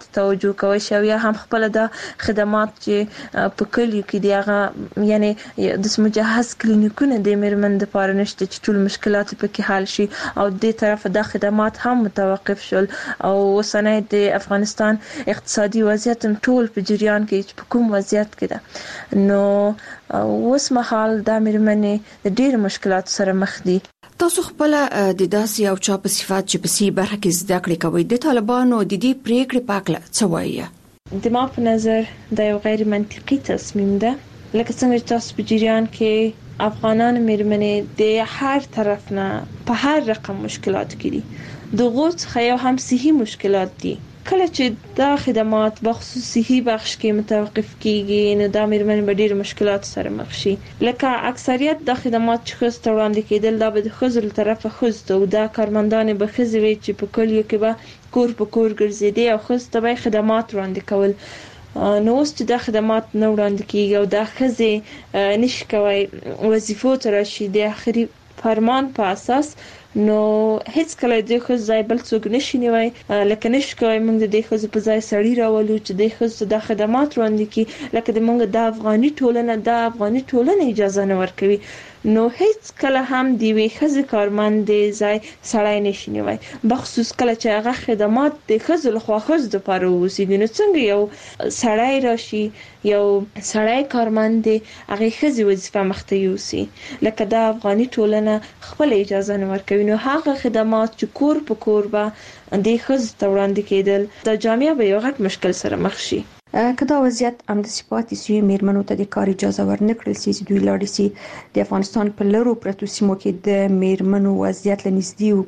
توجه کوي شي یا هم خپل د خدمات چې په کلیو کې دی هغه یعنی د مجهز کلینیکونه د میرمن د پاره نشته چې ټول مشکلات پکې حل شي او د طرف د خدمات هم متوقف شول او وسنه د افغانستان اقتصادي وضعیت ټول په جریان کې په کوم وضعیت کې ده نو اوس مهال د میرمنې د ډېر مشکلات سره مخ دي. تاسو خپل د داسې او چا په صفات چې په سی برخه کې زده کړې کوي د طالبانو د دې پریکړې پاکله څه وایي؟ د ما په نظر د یو غیر منطقي تصمیم ده لکه څنګه چې تاسو په جریان کې افغانان میرمنې د هر طرف نه په هر رقم مشکلات کې دي دغه څخه یو هم صحي مشکلات دي کله چې دا خدمات بخصوص صحي بخش کې متوقف کیږي نو دا میرمن به ډېر مشکلات سره مخ شي لکه اکثریت د خدمات چې خص وړاندې کېدل دا به د خزل طرفه خزته او دا کارمندان به خزوي چې په کلیو کې به کور په کور ګرځېدي او خص ته به خدمات وړاندې کول نو اوس چې دا خدمات نه وړاندې کیږي او دا خزه نشي کوي وظیفو تر شي د اخري فرمان په اساس نو هیڅ کله د خو ځای بل څوک نشي نیوي لکه نشي کوي موږ د خو په ځای سړی راولو چې د خو د خدمات وړاندې کی لکه د موږ د افغاني ټولنه اجازه نه ورکوي نو هیڅ کله هم دی وی خزه کارمند ځای سړی نشي نیوي بخصوص کله چې هغه خدمات د خزل خواخز د پاره وسیږي نو څنګه یو سړی راشي یو سړی کارمند هغه خزه وظیفه مخته یوسي لکه د افغاني ټولنه خپل اجازه نه ورکوي نو هغه خدمات چې کور په کور به د خزه وړاندې کېدل د جامعه به یو غټ مشکل سره مخ شي. کدا وضعیت هم د سپاتې سی میرمنو ته د کار اجازه ورنکړل سي چې دوی لاړ سي د افغانستان په لرو پرتو سیمو کې د میرمنو وضعیت لنږدې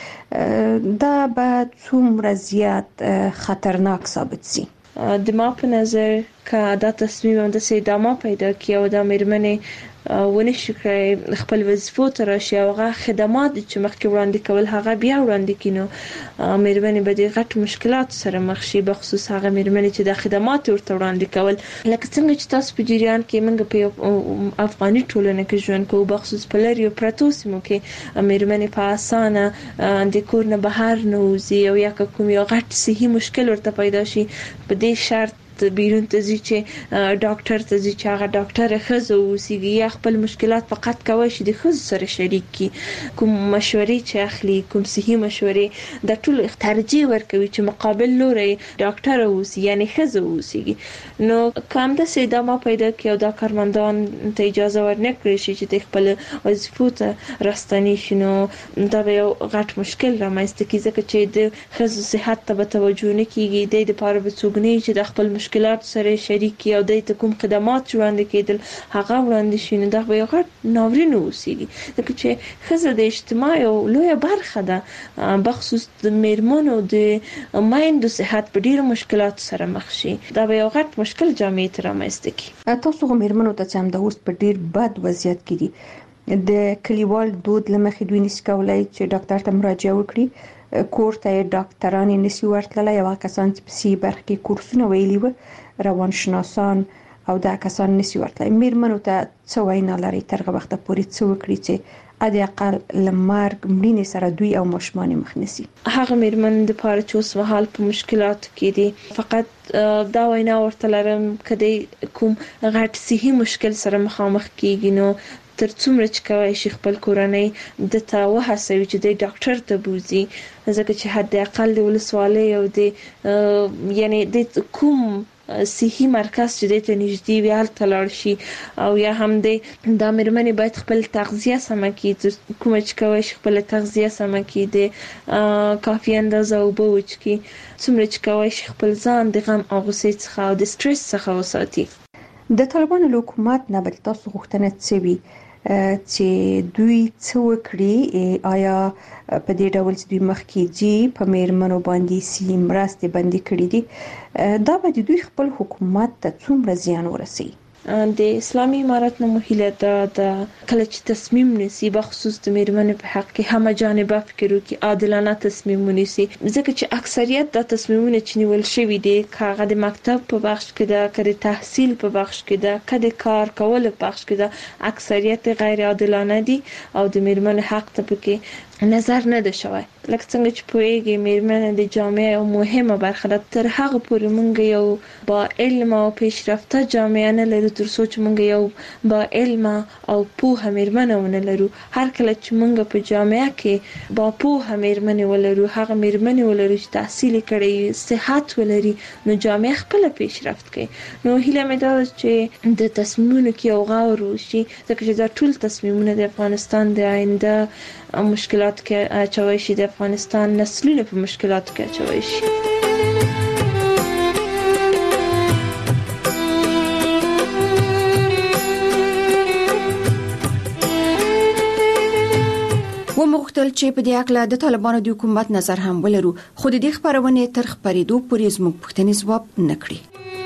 وګوري دا به څومره زیات خطرناک ثابت سي. د ما په نظر که دا تصمیم هم د ادامه پیدا کړي او د میرمنې ونشي کوي خپل وظیفو تر شي او هغه خدمات چې مخکې وړاندې کول هغه بیا وړاندې کینو میرمنې به د غټ مشکلات سره مخ شي بخصوص هغه میرمنې چې د خدمات ورته وړاندې کول لکه څنګه چې تاسو په جریان کې موږ په افغاني ټولنه کې ژوند کوو بخصوص په لري پرتو سیمو کې میرمنې په اسانه د کور نه بهر نه وځي او یا کوم یو غټ صحي مشکل ورته پیدا شي په دې شرط بیرون ته ځي چې ډاکټر ته ځي چې هغه ډاکټر خزه وسیږي یا خپل مشکلات فقط کوي چې د خزه سره شریک کی کوم مشورې چې اخلي کوم صحي مشورې د ټول ترجیح ورکوي چې مقابل لوري ډاکټر وسی یعنی خزه وسیږي نو کوم د ادامه پیدا کړي او د کارمندان ته اجازه ورنکړي شي چې د خپل وظیفو ته راستنی شنو دا یو غټ مشکل رامنځته کیږي چې د خزه صحت ته توجه نه کیږي د لپاره به څوګنی چې د خپل مشکلات سره شریک او د کوم خدمات وړاندې کېدل هغه وړاندې شي دا به یو غټ ناورین وسیږي ځکه چې خزه د اجتماع یو لوی برخه ده بخصوص د میرمنو د مایندو صحت په ډیرو مشکلات سره مخ شي دا به یو غټ مشکل جامعه ته رامنځته کوي. تاسو میرمنو ته چې هم د اوس په ډیر بد وضعیت کې دي د کلیوال دود لمخې دوی نس کولای چې ډاکټر ته مراجعه وکړي کور ته ډاکټران نسی ورتللی یو کسان چې په سی برخه کې کورسونه ویلي و روانشناسان او دا کسان نسی ورتللی میرمنو ته څه وینا لري ترغه وخت پورې څه وکړي چې ادي اقل لمرګ مړینې سره دوی او ماشومان مخ نسی هغه میرمن د پاره چې اوس مهال په مشکلات کې دي فقط دا وینا ورته لرم کدی کوم غټ صحي مشکل سره مخامخ کیږي نو تر څومره چې کوي شي خپل کورنۍ د تاوه هڅوي چې د ډاکټر ته بوزي ځکه چې حد اقل د ولسوالۍ او د یعنی د کوم صحي مرکز چې د ته نږدې وي هلته لاړ شي او یا هم د میرمنې باید خپل تغذیه سمه کړي کوم چې کوي شي خپل تغذیه سمه کړي د کافي اندازه اوبه وڅښي څومره چې کوي شي خپل ځان د غم او غوسې څخه او د سټرس څخه وساتي. د طالبانو حکومت نه بل تاسو غوښتنه څه وي چې دوی څه وکړي آیا په دې ډول چې دوی مخکې جی په میرمنو باندې سیم راستي باندې کړی دي دا به دوی خپل حکومت ته څومره زیان ورسي؟ د اسلامي امارت نه مهله د کله چې تصمیم نیسي بخصوص د میرمنو په حق کې هم جانبه فکر وکړي عادلانه تصمیم ونیسي ځکه چې اکثریت د تصمیمونه چې نیول شوی دي کاغه د مکتب په بخش کې ده کړي تحصیل په بخش کې ده کړي کار کول په بخش کې ده اکثریت غیر عادلانه دي او د میرمنو حق ته پکې نظر نه ده شوی. لکه څنګه چې پوهیږي میرمنې د جامعه یو مهمه برخه ده. تر هغه پورې موږ یو با علم او پیشرفته جامعه نه لرو تر څو چې موږ یو با علم او پوهه میرمنه ونه لرو. هر کله چې موږ په جامعه کې با پوهه میرمنې ولرو، هغه میرمنې ولرو چې تحصیل کړي، صحت ولري، نو جامعه خپل پیشرفت کوي. نو هیله مې ده چې د تصمیمونو کې یو غور وشي، ځکه چې دا ټول تصمیمونه د افغانستان د آینده مشکلات کې اچوي شي، د افغانستان نسلونه په مشکلات کې اچوي شي. ومغتل چې په دې اړه د طالبانو د حکومت نظر هم ولرو، خو د دې خبرونه تر خبرېدو پورې زموږ پوښتنې ځواب نکړي.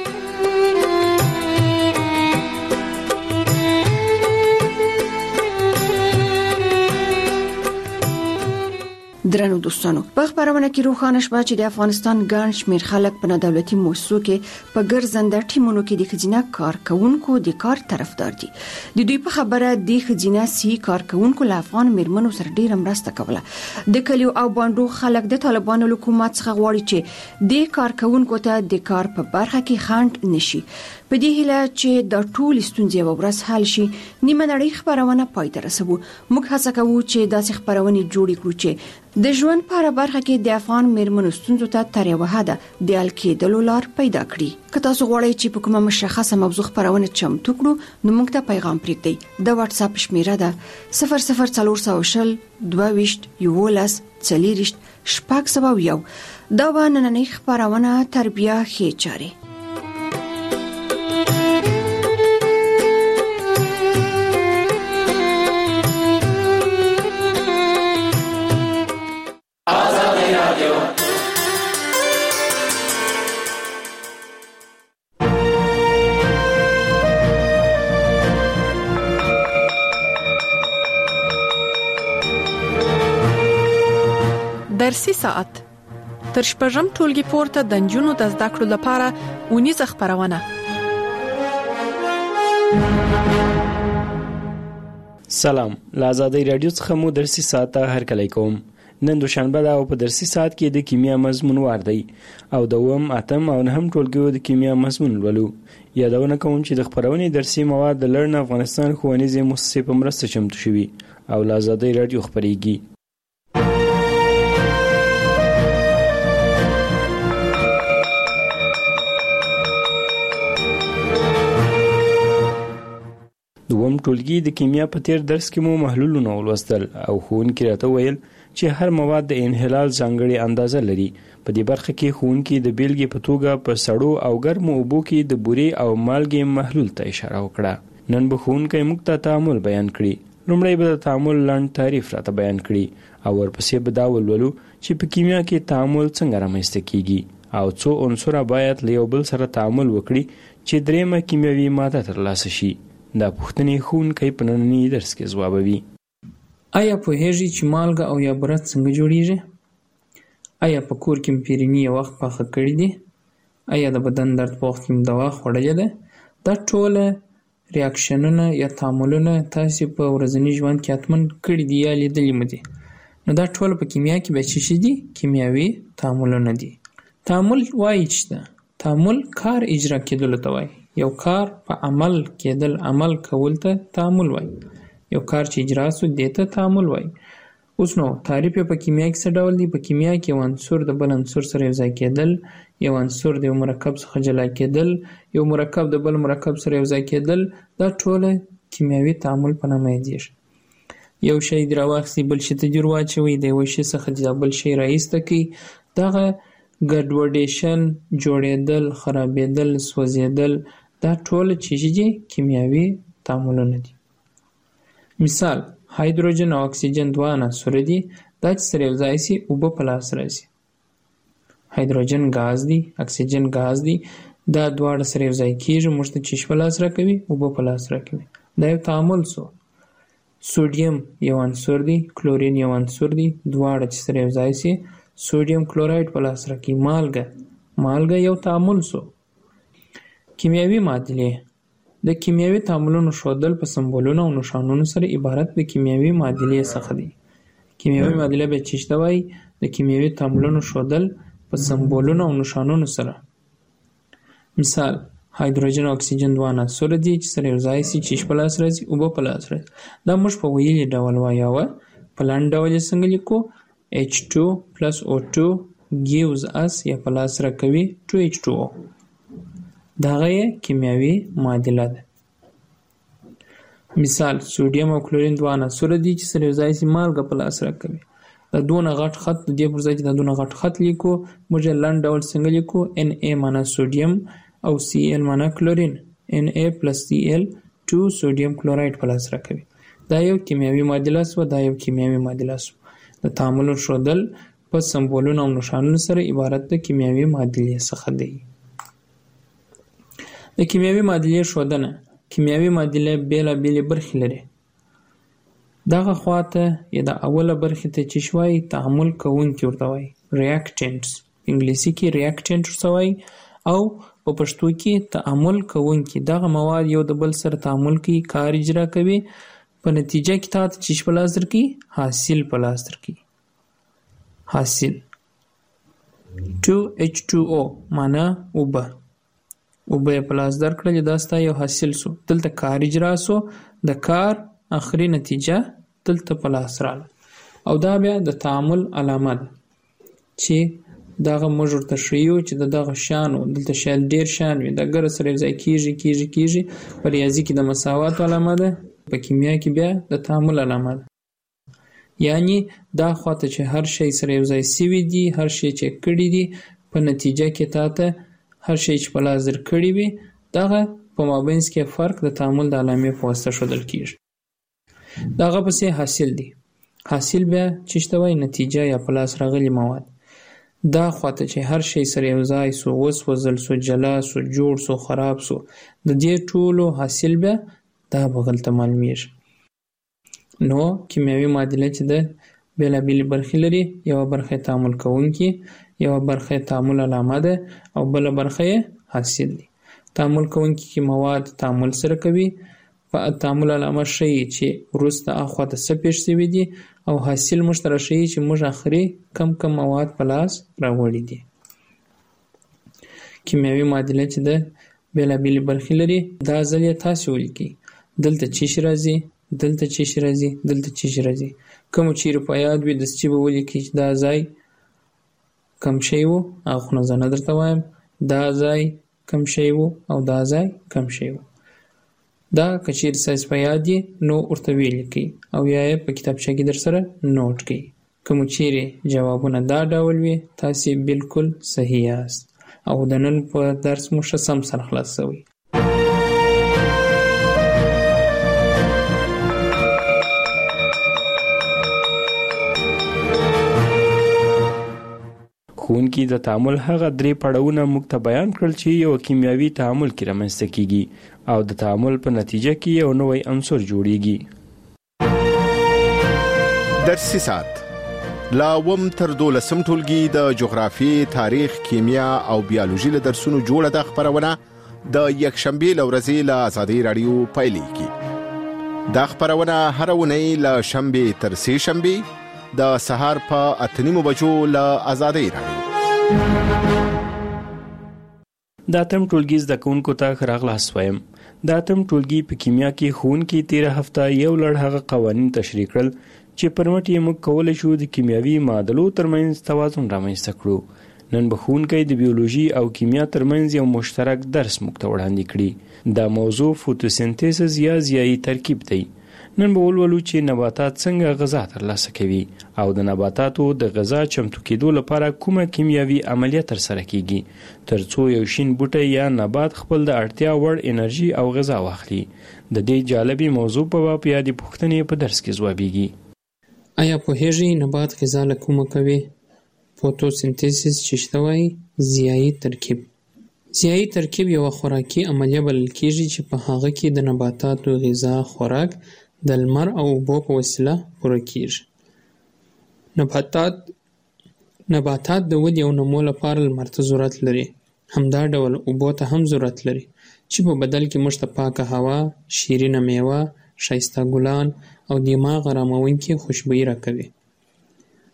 درنو دوستانو، په خبرونه کې روښانه شوه چې د افغانستان ګڼ شمېر خلک په دولتي مؤسسو کې په ګرځنده ټیمونو کې د ښځینه کارکونکو د کار طرفدار دي. د دوی په خبره د ښځینه سي کارکونکو له افغان میرمنو سره ډیره مرسته کوله. د کلیو او باندو خلک د طالبانو حکومت څخه غواړي چې د کارکونکو ته د کار په برخه کې خنډ نشي. په دې هیله چې د ټول ستونزې یو ورځ حل شي، نیمه نړۍ خبرونه پای ته رسوو. موږ هڅه کوو چې داسې خبرونه جوړ کړو چې د ژوند په اړه برخه کې د افغان میرمنو ستونزو ته تر یوه حده د حل کېدلو لار پیدا کړي. که تاسو غواړئ چې په کومه مشخصه موضوع خبرونه چمتو کړو، نو موږ ته پیغام پرېږدئ. د واتس اپ شمیره ده 00420 22 11 40 601. دا به نننۍ خبرونه تربیه ښې چارې. درسي ساعت تر شپږم ټولګي پورته د نجونو د زده کړو لپاره ونیزه خبرونه. سلام، له آزادۍ رادیو څخه مو درسي ساعت ته هرکلی کوم. نن دوشنبه ده او په درسي ساعت کې د کیمیا مضمون وار دی او د اووم، اتم او نهم ټولګیو د کیمیا مضمون لولو. یادونه کوم چې د خبرونې درسي مواد د لرن افغانستان ښوونیزې مؤسسې په مرسته چمتو شوي او له آزادۍ رادیو خپرېږي. دوم ټولګي د کیمیا په تیر درس کې مو محلولونه ولوستل او ښوونکي راته ویل چې هر مواد د انحلال ځانګړې اندازه لري. په دې برخه کې ښوونکي د بیلګې په توګه په سړو او ګرمو اوبو کې د بورې او مالګې محلول ته اشاره وکړه. نن به ښوونکی موږ ته تعامل بیان کړي. لومړی به د تعامل لنډ تعریف راته بیان کړي او ورپسې به دا ولولو چې په کیمیا کې تعامل څنګه رامنځته کیږي او څو عنصره باید له یو بل سره تعامل وکړي چې دریمه کیمیاوي ماده ترلاسه شي. دا پوښتنې ښوونکی په ننني درس کې ځوابوي. آیا پوهیږئ چې مالګه او یا بوره څنګه جوړیږي؟ آیا په کور کې مو پیرني یو وخت پاخه کړي دي؟ آیا د بدن درد په وخت کې مو دوا خوړلې ده؟ دا ټوله ریاکشنونه یا تعاملونه تاسو په ورځني ژوند کې حتمن کړي دي یا لیدلي مو دي. نو دا ټول په کیمیا کې به څه شي دي؟ کیمیاوي تعاملونه دي. تعامل وایي چې تعامل کار اجرا کېدلو ته وایي. یو کار په عمل کېدل، عمل کول ته تعامل وایي. یو کار چې اجرا سو دې ته تعامل وایي. اوس نو تعریف په کیمیا کې څه ډول دی؟ په کیمیا کې یو عنصر د بل عنصر سره یو ځای کېدل، یو عنصر د یو مرکب څخه جلا کېدل، یو مرکب د بل مرکب سره یو ځای کېدل، دا ټول کیمیاوي تعامل په نامه یادېږي. یو شی دې راواخلئ، بل شي ته جوړ واچوئ، د یو شي څخه د بل شی راایسته کړئ. دغه ګډوډیشن، جوړېدل، خرابېدل، سوځېدل، دا ټول چې دي کیمیاوي تعاملونه دي. مثال، هایدروجن او اکسیجن دوه عناصر دي. دا چې سره یو ځای شي اوبه په لاس راځي. هایدروجن ګاز دی، اکسیجن ګاز دی. دا دواړه سره یو ځای کېږي، موږ ته چې په لاس راکوي، اوبه په لاس راکوي. دا یو تعامل سو. سوډیم یو عنصر دی، کلورین یو عنصر دی. دواړه چې سره یو ځای شي سوډیم کلورایډ په لاس راکوي. مالګه یو تعامل سو. کیمیاوي معادلې د کیمیاوي تعاملونو ښودل په سمبولونو او نښانونو سره عبارت د کیمیاوي معادلې څخه دي. کیمیاوي معادله به چی شته وای؟ د کیمیاوي تعاملونو ښودل په سمبولونو او نښانونو سره. مثال هایدروجن او اکسیجن دوه عناصر دي چې سره یو ځای شي چې په لاس راځي اوبه په لاس راځي. دا موږ په ویلي ډول وایو. په لاندې ډول یې څنګه لیکو؟ H2 plus O2 gives us یا په لاس راکوي 2H2O. دغه یې کیمیاوي معادله ده. مثال سوډیم او کلورین دوه عناصر دي چې سره یو ځای شي مالګه په لاس راکوي. دا دونه غټ خط د دې پر ځای چې دا دونه غټ خط لیکو موږ یې لنډ ډول څنګه لیکو؟ Na معنا سوډیم او Cl معنا کلورین. Na plus Cl 2 سوډیم کلوراید په لاس راکوي. دا یو کیمیاوي معادله سوه. دا یو کیمیاوي معادله سوه. د تعامل ښودل په سمبولونو او نښانونو سره عبارت د کیمیاوي معادلې څخه دی. د کیمیاوي معادلې ښودنه. کیمیاوي معادله بېلابېلې برخې لري. دغه خواته یا د اوله برخې ته چې شوای تعامل کوونکي ورته وایي reactants. انګلیسي کې reactant ورته وایي او په پښتو کې تعامل کوونکي. دغه مواد یو د بل سره تعامل کوي، کار اجرا کوي، په نتیجه کې تاسو چې په لاس درکړي حاصل په لاس درکړي. حاصل 2H2O معنا اوبه. اوبه په لاس درکړل دا ستا یو حاصل سو. دلته کار اجرا سو، د کار اخري نتیجه دلته په لاس رااله. او دا بیا د تعامل علامه ده چې دغه موږ ورته ښیو چې دغه شیانو دلته شاید ډېر شیان وي د ګره سره یوځای کېږي. په ریاضي کې د مساوات علامه ده، په کیمیا کې بیا د تعامل علامه ده. یعنی دا خواته چې هر شی سره یوځای سوي دي، هر شی چې کړي دي، په نتیجه کې تاته هر شی چې په لاس درکړي وي دغه په مابینځ کې فرق د تعامل د علامې په واسطه ښودل کېږي. دغه پسې حاصل دی. حاصل بیا چې شته وایي نتیجه یا په لاس راغلي مواد. دا خواته چې هر شی سره یو ځای سو، وسوځل سو، جلا سو، جوړ سو، خراب سو، د دې ټولو حاصل بیا دا بغل ته معلومیږي. نو کیمیاوي معادله چې ده بېلابېلې برخې لري. یوه برخه یې تعامل کوونکي، یوه برخه یې تعامل علامه ده او بله برخه یې حاصل دی. تعامل کوونکي کې مواد تعامل سره کوي. په تعامل علامه ښیي چې وروسته اخوا ته څه پېښ شوي دي او حاصل موږ ته راښیي چې موږ اخري کم مواد په لاس راوړي دي. کیمیاوي معادله چې ده بېلابېلې برخې لري. دا ځل یې تاسې ولیکئ. دلته چې شي راځي، دلته چې شي راځي، دلته چې شي راځي. کومو چیرې په یاد وي دسچې به ولیکئ چې دا ځای کم شی و، هغه خو نه زه نه درته وایم. دا ځای کم شی و او دا ځای کم شی و. دا که چیرې ستاسې په یاد یې نو ورته ولیکئ او یا یې په کتابچه کې در سره نوټ کړئ. کومو چیرې جوابونه دا ډول وي تاسې بالکل صحیح یاست او د نن په درس مو ښه سم سره خلاص شوی. ښوونکي د تعامل هغه درې پړاوونه موږ ته بیان کړل چې یو کیمیاوي تعامل کې رامنځته کیږي او د تعامل په نتیجه کې یو نوی عنصر جوړیږي. درسي ساعت لا وم تر 12 ټولګي د جغرافي، تاریخ، کیمیا او بیولوژي له درسونو جوړه د خبرونه د یکشنبه لورځي له آزادۍ رادیو پایلیږي. دا خبرونه هر ونې له شنبه تر سه شنبه د سهار په 8:30 بجو له آزادۍ رادیو. دا تم ټولګي زده کوونکو ته راغلاس وایم. دا تم ټولګي په کیمیا کې ښوونکي 13 هفته یو لړ هغه قوانین تشریح کړل چې پر مټ یې موږ کولی شو د کیمیاوي معادلو ترمنځ توازن رامنځته کړو. نن به ښوونکی د بیولوژي او کیمیا ترمنځ یو مشترک درس موږ ته وړاندې کړي. دا موضوع فوتوسنتیسز یا ضیایي ترکیب دی. نن به ولولو چې نباتات څنګه غذا ترلاسه کوي او د نباتاتو د غذا چمتو کېدو لپاره کومه کیمیاوي عملیه ترسره کیږي ترڅو یو شین بوټی یا نبات خپل د اړتیا وړ انرژي او غذا واخلي. د دې جالبي موضوع په باب یادې پوښتنې په درس کې ځوابیږي. آیا پوهیږئ نبات غذا له کومه کوي؟ فوتوسنتیسس چې شته وایي ضیایي ترکیب. ضیایي ترکیب یوه خوراکي عملیه بلل کېږي چې په هغه کې د نباتاتو غذا خوراک د لمر او اوبو په وسیله پوره کېږي. نباتات د ودې او نمو لپاره لمر ته ضرورت لري. همدا ډول اوبو ته هم ضرورت لري چې په بدل کې موږ ته پاکه هوا، شیرینه میوه، ښایسته ګلان او دماغ اراموونکې خوشبويي راکوي.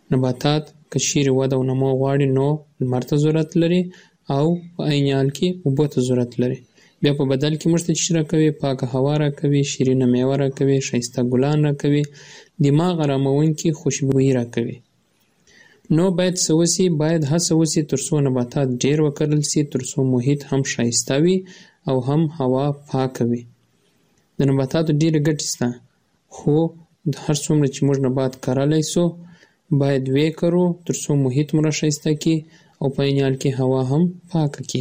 نباتات که چیرې وده او نمو غواړي نو لمر ته ضرورت لري او په عین حال کې اوبو ته ضرورت لري. بیا په بدل کې موږ ته څه راکوي؟ پاکه هوا راکوي، شیرینه میوه راکوي، ښایسته ګلان راکوي، دماغ اراموونکي خوشبويي راکوي. نو باید څه وسي؟ باید هڅه وسي تر څو نباتات ډېر وکرل سي، تر څو محیط هم ښایسته وي او هم هوا پاکه وي. د نباتاتو ډېرې ګټې شته، خو هر څومره چې موږ نبات کرلی سو باید ویې کرو تر څو محیط مو راښایسته کړي او په عین حال کې هوا هم پاکه کړي.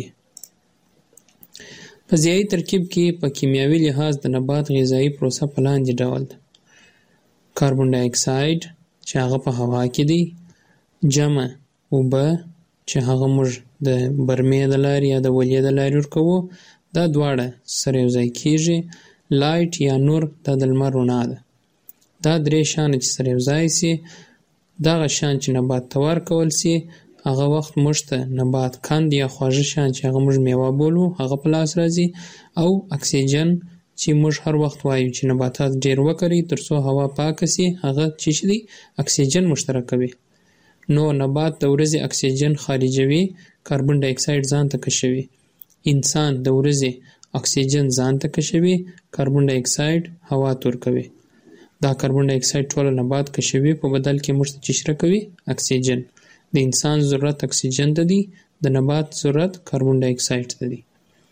په ضیایي ترکیب کې په کیمیاوي لحاظ د نبات غذایي پروسه په لاندې ډول ده: کاربن ډای اکساید چې هغه په هوا کې دی، جمع اوبه چې هغه موږ د برمې د لارې یا د ولې د لارې ورکوو، دا دواړه سره یو ځای کېږي. لایټ یا نور دا د لمر رڼا ده. دا درې شیان چې سره یو ځای سي، دغه شیان چې نبات ته ورکول سي هغه وخت موږ ته نبات کند یا خواږه شیان چې هغه موږ میوه بولو هغه په لاس راځي، او اکسیجن چې موږ هر وخت وایو چې نباتات ډېر وکري تر څو هوا پاکه سي، هغه چې دی اکسیجن مشترکوي. نو نبات د ورځې اکسیجن خارجوي، کاربن ډای اکساید ځان ته کشوي. انسان د ورځې اکسیجن ځان ته کشوي، کاربن ډای اکساید هوا ته ورکوي. دا کاربن ډای اکساید ټوله نبات کشوي، په بدل کې موږ ته څه راکوي؟ اکسیجن. د انسان ضرورت اکسیجن ته دی، د نبات ضرورت کاربن ډای اکساید ته دی.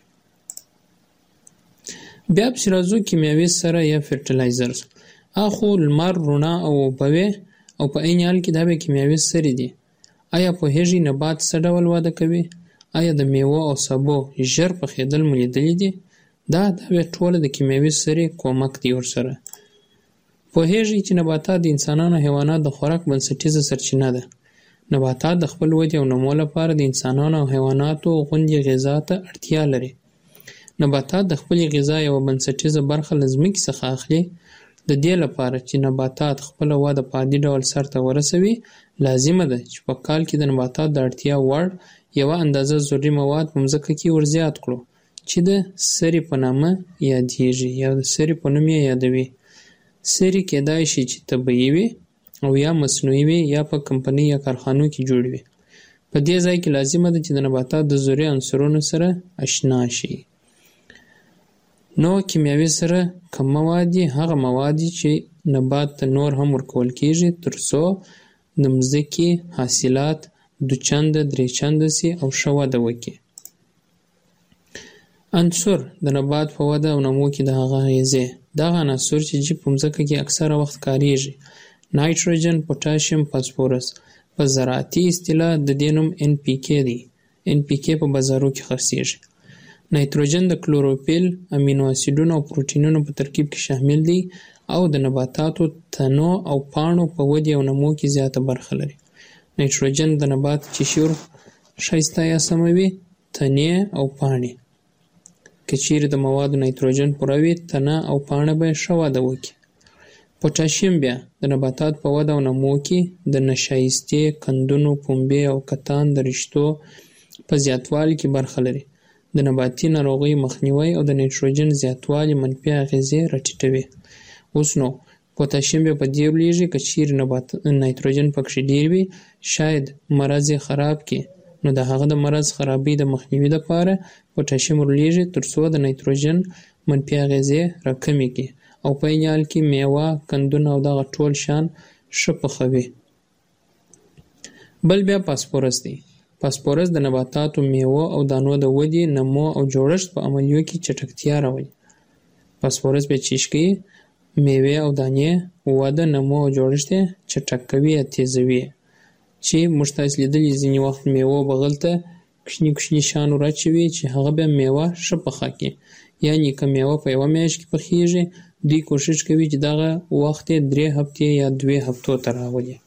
بیا پسې راځو کیمیاوي سره یا فرټیلایزرز. اخو لمر رڼا او اوبه وې او په عین حال کې دا به کیمیاوي سرې دي. آیا پوهېږئ نبات څه ډول وده کوي؟ آیا د میوه او سبو ژر پخېدل مو لیدلي دي؟ دا به ټوله د کیمیاوي سرې کومک دی ورسره. پوهېږئ چې نباتات د انسانانو او حیواناتو د خوراک بنسټیزه سرچینه ده. نباتات د خپل ودې او نمو لپاره د انسانانو او حیواناتو غوندې غذا ته اړتیا لري. نباتات د خپلې غذا یوه بنسټیزه برخه له ځمکې څخه اخلي. د دې لپاره چې نباتات خپله وده په عادي ډول سرته ورسوي، لازمه ده چې په کال کې د نباتات د اړتیا وړ یوه اندازه ضروري مواد په مځکه کې ورزیات کړو چې د سرې په نامه یادیږي یا د سرې په نوم یې یادوي. سرې کیدای شي چې طبیعي وي او یا مصنوعي وي یا په کمپنۍ یا کارخانو کې جوړ وي. په دې ځای کې لازمه ده چې د نباتات د ضروري عنصرونو سره اشنا شي. نو کیمیاوي سره کوم مواد دي؟ هغه مواد چې نبات ته نور هم ورکول کېږي تر څو د مځکې حاصلات دوچنده درې چنده سي او ښه وده وکړي. عنصر د نبات په وده او نمو کې د هغه اغیزې. دغه عناصر چې په مځکه کې اکثره وخت کاریږي: نایتروجن، پوټاشیم، فاسفورس. په زراعتي اصطلاح د دې نوم NPK دی. NPK په بازارو کې خرڅیږي. نایتروجن د کلوروفیل، امینو اسیدونو او پروټینونو په ترکیب کې شامل دی او د نباتاتو تنو او پاڼو په ودې او نمو کې زیاته برخه لري. نایتروجن د نبات چې شور ښایسته یا سموي، تنې او پاڼې. که چیرې د موادو نایتروجن پوره وي، تنه او پاڼه به ښه وده وکړي. پوټاشیم بیا د نباتات په وده او نمو کې د نشایستې، کندونو، پنبې او کتان د رشتو په زیاتوالي کې برخه لري. د نباتي ناروغیو مخنیوی او د نایتروجن زیاتوالي منفي اغیزې راټیټوي. اوس نو پوټاشیم بیا په دې لویږي که چیرې نایتروجن پکې ډېر وي، شاید مرض یې خراب کړي. نو د هغه د مرض خرابۍ د مخنیوي لپاره پوټاشیم ورلېږي تر څو د نایتروجن منفي اغیزې راکمې کړي او په عین حال کې میوه، کندونه او دغه ټول شیان ښه پخوي. بل بیا فاسفورس دی. فاسفورس د نباتاتو، میوه او دانو د ودې، نمو او جوړښت په عملیو کې چټکتیا راولي. فاسفورس به چیش کوي؟ میوې او دانې وده، نمو او جوړښت یې چټک کوي یا تیزوي. چې موږ تاسو لیدلي ځینې وخت میوه بغل ته کوچني کوچني شیان ورچوي چې هغه بیا میوه ښه پخه کړي. یعنې که میوه په یوه میاشت کې پخیږي، دوی کوشش کوي چې دغه وخت یې 3 هفتې یا 2 هفتو ته راولي.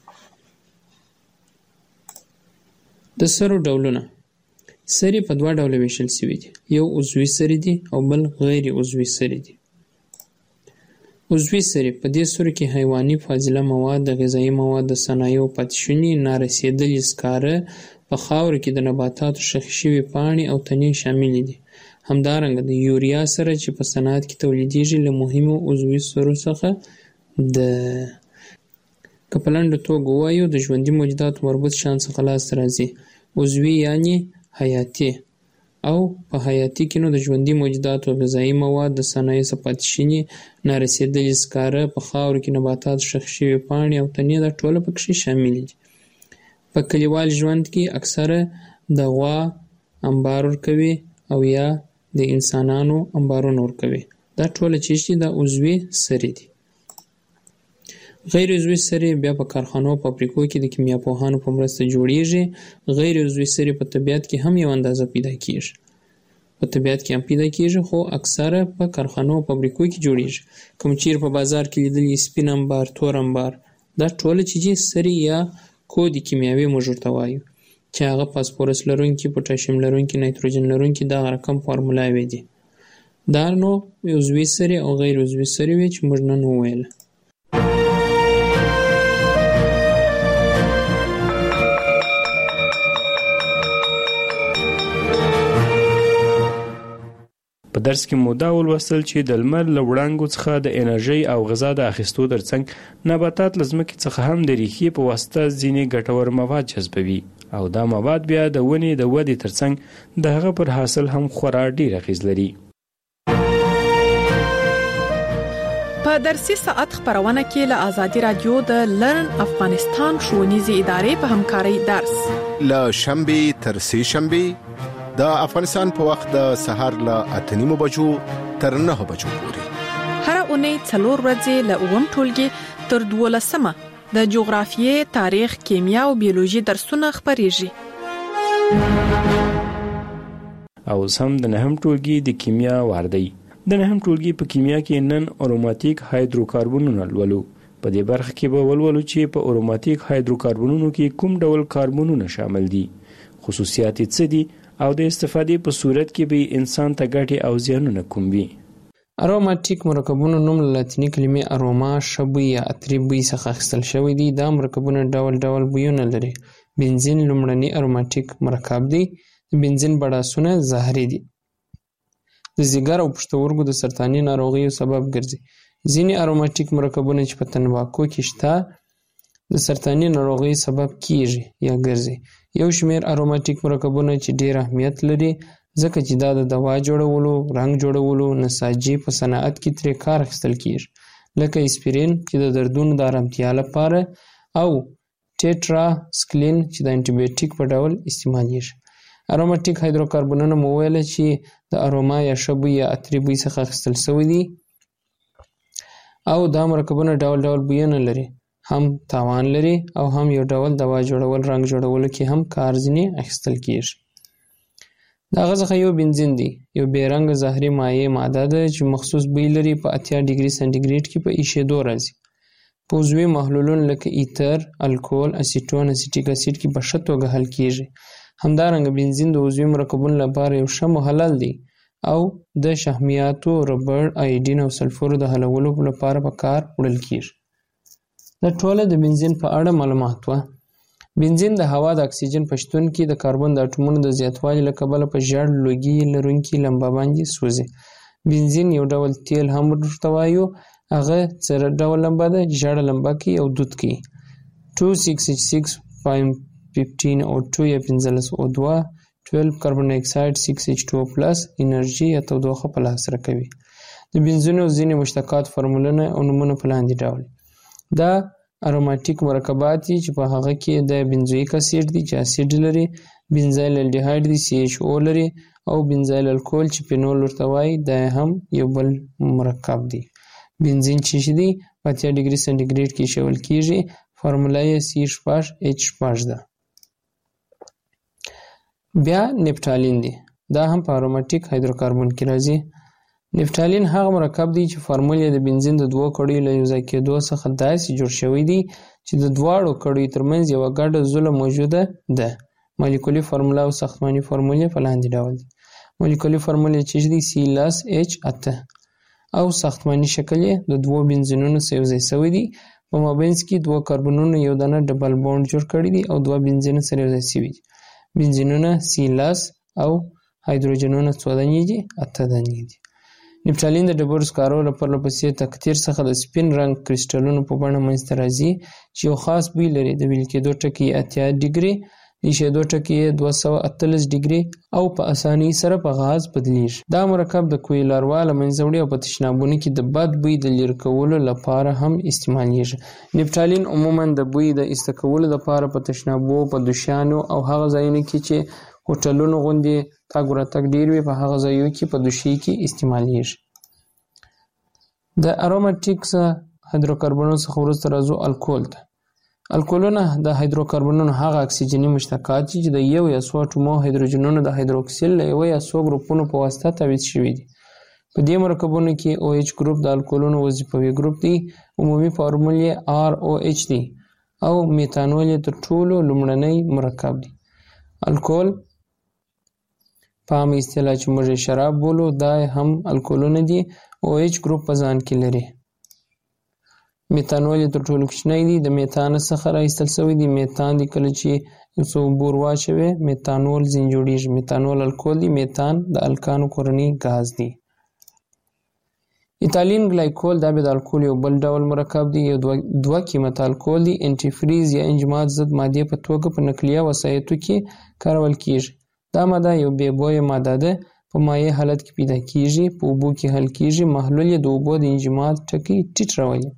د سرو ډولونه. سرې په 2 ډوله ویشل شوي دي. یو عضوي سرې دي او بل غیر عضوي سرې دي. عضوي سرې په دې سرو کې حیواني فاضله مواد، د غذایي مواد، د صنایعو پاتې شوني، نارسېدلي سکاره، په خاورو کې د نباتاتو ښخې شوي پاڼې او تنې شاملې دي. همدارنګه د یوریا سره چې په صنعت کې تولیدېږي له مهمو عضوي سرو څخه ده. که په لنډه توګه ووایو د ژوندي موجوداتو مربوط شیان څخه لاسته راځي. عضوي یعنې حیاتي، او په حیاتي کې نو د ژوندي موجوداتو غذایي مواد، د صنایعو څخه پاتې شوني، نارسېدلي سکاره، په خاورو کې نباتات ښخ شوي پاڼې او تنې، دا ټوله پکې شامل دي. په کلیوال ژوند کې اکثره د غوا انبار ورکوي او یا د انسانانو انبارونه ورکوي. دا ټوله چیز دي دا عضوي سرې دي. غیر عضوي سرې بیا په کارخانو او فابریکو کې د کیمیاپوهانو په مرسته جوړیږي. غیر عضوي سرې په طبیعت کې هم یو اندازه پیدا کیږي. خو اکثره په کارخانو او فابریکو کې جوړیږي. کوم چیرې په بازار کې لیدلي سپین انبار، تور انبار، دا ټوله چې سرې یا کودي کیمیاوي موږ ورته وایو، چې هغه فاسفورس لرونکي، پوټاشیم لرونکي، نایتروجن لرونکي دغه رقم فارمولاوې دي. دا نو عضوي سرې او غیر عضوي سرې وې چې موږ نن وویل. په درس کې مو دا ولوستل چې د لمر له وړانګو څخه د انرژي او غذا د اخیستو ترڅنګ نباتات له ځمکې څخه هم د ریښې په واسطه ځینې ګټور مواد جذبوي او دا مواد بیا د ونې د ودې ترڅنګ د هغه پر حاصل هم خورا ډیر اغیز لري. په درسي ساعت خبرونه کې له آزادي رادیو د لرن افغانستان ښوونیزې ادارې په همکارۍ درس له شنبه تر سه شنبه د افغانستان په وخت د سهار له 8:30 بجو تر 9 بجو پورې هر اونۍ 4 ورځې له 9 ټولګي تر 12 د جغرافیې، تاریخ، کیمیا او بیولوژي درسونه خبريږي. او سم د 9 ټولګي د کیمیا واردی. د 9 ټولګي په کیمیا کې نن اروماتیک هایدروکاربنونه لولو. په دې برخه کې به ولولو چې په اروماتیک هایدروکاربنونو کې کوم ډول کاربنونه شامل دي، خصوصیات څه دي او د استفادې په صورت کې به انسان ته ګټې او زیانونه کوم وي. اروماتیک مرکبونو نوم له لاتینی کلمې اروما شبوی یا عطري بوی څخه اخیستل شوی دی. دا مرکبونه ډول ډول بویونه لري. بنزین لومړنی اروماتیک مرکب دی. بنزین بړاسونه زهري دي. د ځیګر او پښتورګو د سرطاني ناروغیو سبب ګرځي. ځینې اروماتیک مرکبونه چې په تنباکو کې شته د سرطاني ناروغیو سبب کیږي یا ګرځي. یو شمېر اروماتیک مرکبونه چې ډېر اهمیت لري ځکه چې دا د دوا جوړولو، رنګ جوړولو، نساجي په صنعت کې ترې کار اخیستل کیږي، لکه اسپرین چې د دردونو د آرامتیا لپاره او ټیټرا سکلین چې د انټي بیوټیک په ډول استعمالیږي. اروماتیک هایدروکاربنونه مو ویل چې د اروما یا شبوی یا عطري بوی څخه اخیستل شوي دي او دا مرکبونه ډول ډول بویونه لري، هم تاوان لري او هم یو ډول دوا جوړول، رنګ جوړولو کې هم کار ځینې اخیستل کیږي. دا څخه یو بنزین دی، یو بې رنګه زهري ماده ده چې مخصوص بوی لري. په 80 ډیګري سانتیګریډ کې په ایشېدو راځي. په عضوي محلولونو لکه ایتر، الکول، اسیټون، اسیټیک اسید کې په ښه توګه حل کیږي. همدارنګه بنزین د عضوي مرکبونو لپاره یو ښه محلل دی او د شحمیاتو، ربړ، آیډین او سلفور د حلولو لپاره په کار وړل کیږي. دا ټوله د بنزین په اړه معلومات و. بنزین د هوا د اکسیجن په شتون کې د کاربن د اټومونو د زیاتوالي له کبله په ژړ لوګي لرونکي لمبه باندې سوځي. بنزین یو ډول تیل هم ورته وایو. هغه څه ډول لمبه ده؟ ژړه لمبه کوي او دود کوي. 2,6,6,5,15 O2 یا 15 O2 12 کاربن ډای اکساید 6H2O+ انرژي یا تودوخه په لاس راکوي. د بنزینو ځینې مشتقات فورمولونه او نومونه په لاندې ډول دا اروماتیک مرکبات دي چې په هغه کې د بنزویک اسید دي چې اسید لري، بنزایل الډیهاید دي CHO لري او بنزایل الکول چې فینول ورته وایي دا هم یو بل مرکب دی. بنزین چې دی په 80 ډیګري سانتیګریډ کې شول کیږي. فارمولا یې C(H) ده. بیا نفټالین دی. دا هم په اروماتیک هایدروکاربن کې راځي. نفټالین هغه مرکب دی چې فارمول یې د بنزین د دوه کړیو له یوځای کېدو څخه داسې جوړ شوی دی چې د دواړو کړیو ترمنځ یوه ګډه زوله موجوده ده. مالیکولي فارمولا او ساختماني فارمول یې په لاندې ډول دي. مالیکولي فارمول یې چې دی C(H)8 او ساختماني شکل یې د دوه بنزینونو سره یوځای شوی دی. په مابینځ کې دوه کاربنونو یو دانه ډبل بوند جوړ کړی دی او دوه بنزینونه سره یوځای شوي دي. بنزینونه C+ او هایدروجنونه څو دانې دي؟ 8 دانې دي. نفټالین د ډبرو سکارو له پرلپسې تکثیر څخه د سپین رنګ کرسټلونو په بڼه منځته راځي چې یو خاص بوی لري. د ویل کېدو ټکي 80 ډیګري، د ایشېدو ټکي 248 ډیګري او په اسانۍ سره په غاز بدلیږي. دا مرکب د کوی لاروا له منځه وړي او په تشنابونو کې د بد بوی د لرې کولو لپاره هم استعمالیږي. نفټالین عموما د بوی د ایسته کولو لپاره په تشنابو، په دوشیانو او هغه ځایونو کې چې هوټلونو غوندې تګ ورتګ ډیر وي په هغه ځایونو کې په دوشي کې استعمالیږي. د اروماتیکس هایدروکاربنونو څخه وروسته راځو الکول ته. الکولونه د هایدروکاربنونو هغه اکسیجني مشتقات دي چې د یو یا څو اټومو هایدروجنونو د هایدروکسیل له یو یا څو ګروپونو په واسطه تعویض شوي دي. په دې مرکبونو کې OH ګروپ د الکولونو وظیفوي ګروپ دی. عمومي فارمول یې ROH دی او میتانول یې تر ټولو لومړنی مرکب دی. الکول په عامه اصطلاح چې موږ یې شراب بولو دا هم الکولونه دي. OH ګروپ په ځان کې لري. میتانول تر ټولو کوچنی دی. د میتان څخه راایستل شوی دی. میتان دی کله چې یو څو بور واچوي میتانول ځین جوړیږي. میتانول الکول دی. میتان د الکانو کورنی غاز دی. ایتالین ګلایکول دا به د الکول یو بل ډول مرکب دی. یو دوه قیمت الکول دی. انټي فریز یا انجماد ضد ماده په توګه په نقلیه وسایطو کې کارول کیږي. دا ماده یو بې بویه ماده ده. په مایع حالت کې پیدا کیږي. په اوبو کې حل کیږي. محلول یې د اوبو د انجماد ټکي ټیټ راولي.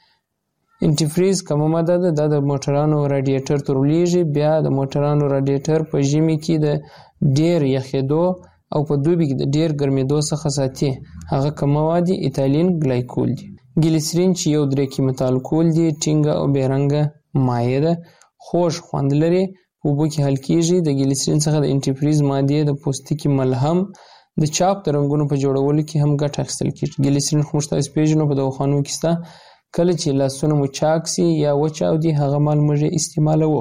انټي فریز کومه ماده ده. دا د موټرانو رادیټر ته ورلیږي. بیا د موټرانو رادیټر په ژمي کې د ډیر یخېدو او په دوبي کې د ډیر ګرمېدو څخه ساتي. هغه کوم مواد دي؟ ایتالین ګلایکول دي. ګلیسرین چې یو درې قیمت الکول دی. ټینګه او بې رنګه مایع ده. خوږ خوند لري. په اوبو کې حل کیږي. د ګلیسرین څخه د انټي فریز مادې د پوستکي ملهم د چاپ د رنګونو په جوړولو کې هم ګټه اخیستل کیږي. ګلیسرین خو موږ تاسو پیژنو په دواخانو کې شته. کله چې لاسونه مو چاک سي یا وچاودي هغه مال موږ استعمالوو.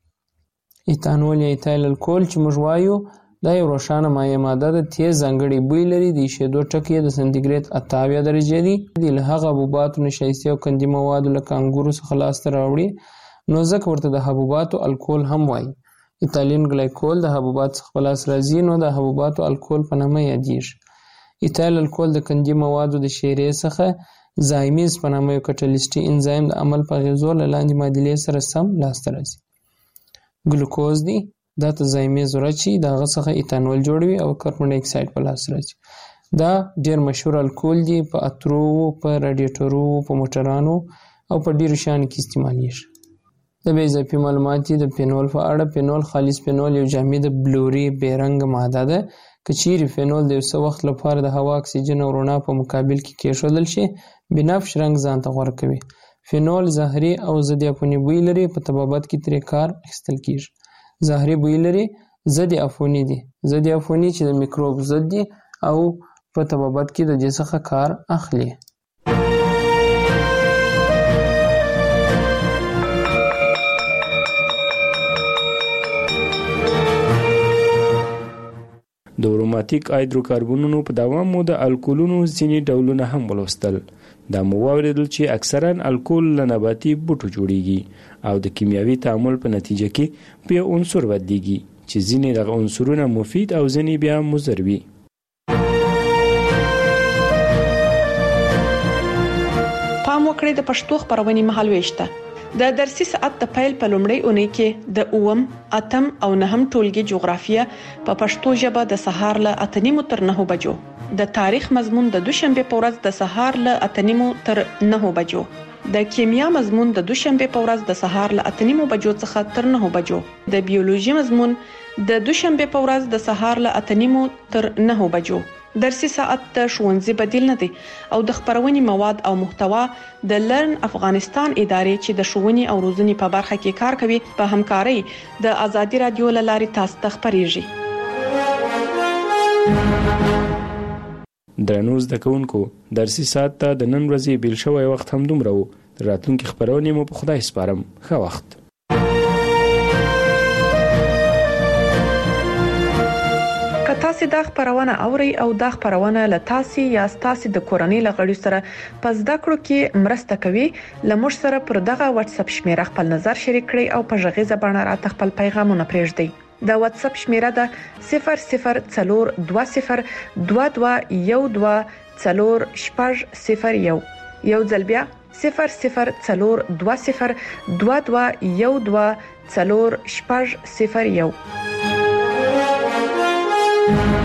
ایتانول یا ایتایل الکول چې موږ وایو دا یو روښانه مایع ماده ده. تیز ځانګړی بوی لري. د ایشېدو ټکي د سانتیګریډ 88 درجې دي. له هغه حبوباتو نشایستې او قندي موادو لکه انګورو څخه لاسته راوړي نو ځکه ورته د حبوباتو الکول هم وایي. ایتالین ګلایکول د حبوباتو څخه په لاس راځي نو د حبوباتو الکول په نامه یادیږي. ایتایل الکول د قندي موادو د شیرې څخه زایمیز په نامه یو کټالیسټي انزایم د عمل په اغېزو له لاندې معادلې سره سم لاسته راځي. ګلوکوز دی. دا ته زایمیز ورچی د هغه څخه ایتانول جوړوي او کاربن ډای اکساید په لاس راځي. دا ډیر مشهور الکول دی. په اترو، په رادیټورو، په موټرانو او په ډیرو شیانو کې استعمالیږي. د بې اضافي معلومات د فینول په اړه. فینول خالص فینول یو جامد بلوري بې رنګه ماده ده. که چیرې فینول د یو څه وخت لپاره د هوا اکسیجن او رڼا په مقابل کې کېښودل شي بنفش رنګ ځان ته غوره کوي. فینول زهري او ضد عفوني بوی لري. په طبابت کې ترې کار اخیستل کیږي. زهري بوی لري. ضد عفوني دي. ضد عفوني چې د میکروب ضد دي او په طبابت کې د دې څخه کار اخلي. د اروماتیک هایدروکاربنونو په دوام مو د الکولونو ځینې ډولونه هم ولوستل. دا مو واوریدل چې اکثرا الکول له نباتي بوټو جوړیږي او د کیمیاوي تعامل په نتیجه کې په یو عنصر بدلیږي چې ځینې دغه عنصرونه مفید او ځینې بیا مضر وي. پام وکړئ د پښتو خبرونې مهالويش ته. د درسي ساعت د پیل په لومړۍ اونۍ کې د 8م، 8م او 9م ټولګي جغرافیه په پښتو ژبه د سهار له 8:30 تر 9 بجو، د تاریخ مضمون د دوشنبه په ورځ د سهار له 8:30 تر 9 بجو، د کیمیا مضمون د دوشنبه په ورځ د سهار له 8:30 بجو څخه تر 9 بجو، د بیولوژي مضمون د دوشنبه په ورځ د سهار له 8:30 تر 9 بجو. درسي ساعت د ښوونځي بدیل نه دی او د خبرونې مواد او محتوا د لرن افغانستان ادارې چې د ښوونې او روزنې په برخه کې کار کوي په همکارۍ د ازادي رادیو له لارې تاسو ته خبريږي. درنو زده کوونکو، درسي ساعت ته د نن ورځې بیل شوی وخت هم دومره و. راتلونکي خبرونه مو په خدای سپارم. ښه وخت. تاسو دا خبرونه اوري او دا خبرونه له تاسو یا تاسو د کورنۍ لغړی سره پس د کړو کې مرسته کوي. لمر سره پر دغه واتس اپ شمیره خپل نظر شریک کړئ او په ژغې زبانه راته خپل پیغامونه پرېږدئ. د واتس اپ شمیره ده 00420221 004021 یو ځل بیا 004022224001